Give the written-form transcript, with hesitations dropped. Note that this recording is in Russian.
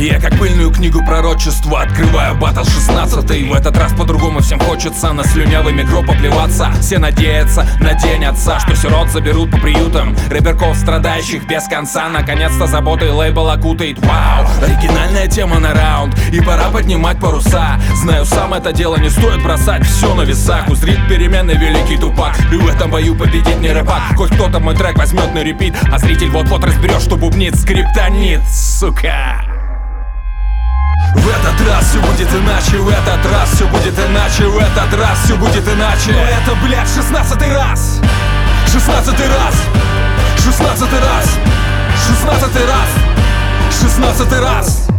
Я как пыльную книгу пророчества открываю батл 16-й. В этот раз по-другому всем хочется на слюнявый микро поплеваться. Все надеются на день отца, что сирот заберут по приютам, рэперков, страдающих без конца. Наконец-то заботой лейбл окутает. Вау, оригинальная тема на раунд, и пора поднимать паруса. Знаю сам, это дело не стоит бросать все на весах. Узрит перемены великий Тупак, и в этом бою победит не рэпак. Хоть кто-то мой трек возьмет на репит, а зритель вот-вот разберет, что бубнит скриптонит, сука. В этот раз все будет иначе, в этот раз все будет иначе, в этот раз все будет иначе. Но это, блядь, 16-й раз, 16-й раз, 16-й раз, 16-й раз, 16-й раз.